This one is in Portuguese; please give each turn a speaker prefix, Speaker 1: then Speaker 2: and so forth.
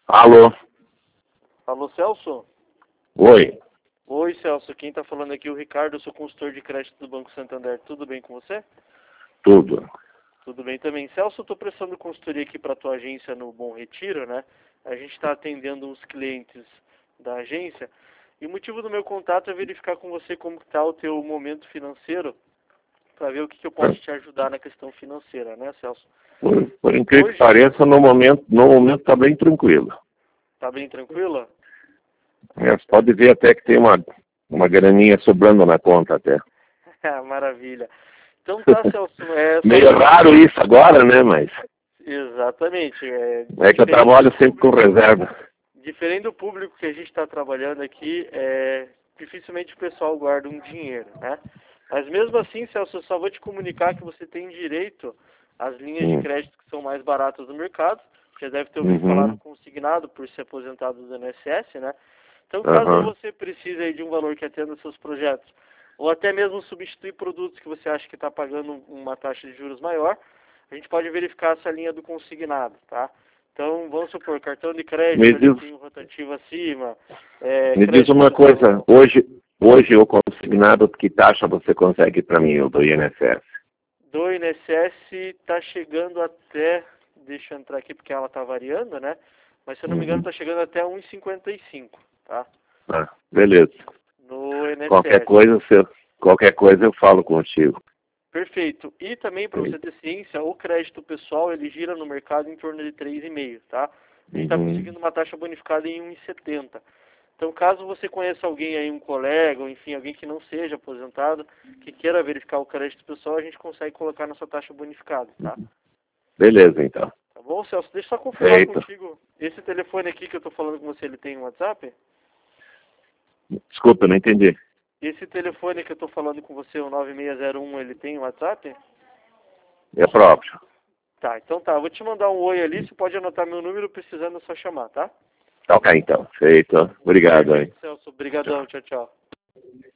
Speaker 1: Alô?
Speaker 2: Alô, Celso?
Speaker 1: Oi.
Speaker 2: Oi, Celso. Quem está falando aqui é o Ricardo, eu sou consultor de crédito do Banco Santander. Tudo bem com você?
Speaker 1: Tudo.
Speaker 2: Tudo bem também. Celso, eu estou prestando consultoria aqui para a tua agência no Bom Retiro, né? A gente está atendendo uns clientes da agência e o motivo do meu contato é verificar com você como está o teu momento financeiro para ver o que eu posso te ajudar na questão financeira, né, Celso?
Speaker 1: Por incrível que pareça, no momento está bem tranquilo.
Speaker 2: Tá bem tranquila?
Speaker 1: Você pode ver até que tem uma graninha sobrando na conta até.
Speaker 2: Maravilha. Então tá, Celso.
Speaker 1: Meio raro isso agora, né, mas...
Speaker 2: Exatamente.
Speaker 1: É que eu trabalho sempre com reserva.
Speaker 2: Diferente do público que a gente está trabalhando aqui, dificilmente o pessoal guarda um dinheiro, né? Mas mesmo assim, Celso, eu só vou te comunicar que você tem direito às linhas de crédito que são mais baratas do mercado. Já deve ter ouvido falar do consignado por ser aposentado do INSS, né? Então, caso você precise aí de um valor que atenda os seus projetos, ou até mesmo substituir produtos que você acha que está pagando uma taxa de juros maior, a gente pode verificar essa linha do consignado, tá? Então, vamos supor, cartão de crédito, tem um rotativo acima.
Speaker 1: Me diz uma coisa, hoje o consignado, que taxa você consegue para mim, o do INSS?
Speaker 2: Do INSS está chegando até, deixa eu entrar aqui porque ela está variando, né? Mas se eu não me engano está chegando até 1,55, tá?
Speaker 1: Ah, beleza.
Speaker 2: No INSS.
Speaker 1: Qualquer coisa eu falo contigo.
Speaker 2: Perfeito. E também, para você ter ciência, o crédito pessoal, ele gira no mercado em torno de 3,5, tá? A gente está conseguindo uma taxa bonificada em 1,70. Então, caso você conheça alguém aí, um colega, ou enfim, alguém que não seja aposentado, que queira verificar o crédito pessoal, a gente consegue colocar nessa taxa bonificada, tá?
Speaker 1: Beleza, então.
Speaker 2: Tá bom, Celso? Deixa eu só confirmar contigo. Esse telefone aqui que eu estou falando com você, ele tem um WhatsApp?
Speaker 1: Desculpa, eu não entendi.
Speaker 2: Esse telefone que eu estou falando com você, o 9601, ele tem WhatsApp?
Speaker 1: É próprio.
Speaker 2: Tá, então tá. Eu vou te mandar um oi ali, você pode anotar meu número, precisando é só chamar, tá?
Speaker 1: Ok, então. Feito. Obrigado, hein.
Speaker 2: Celso, obrigadão. Tchau, tchau.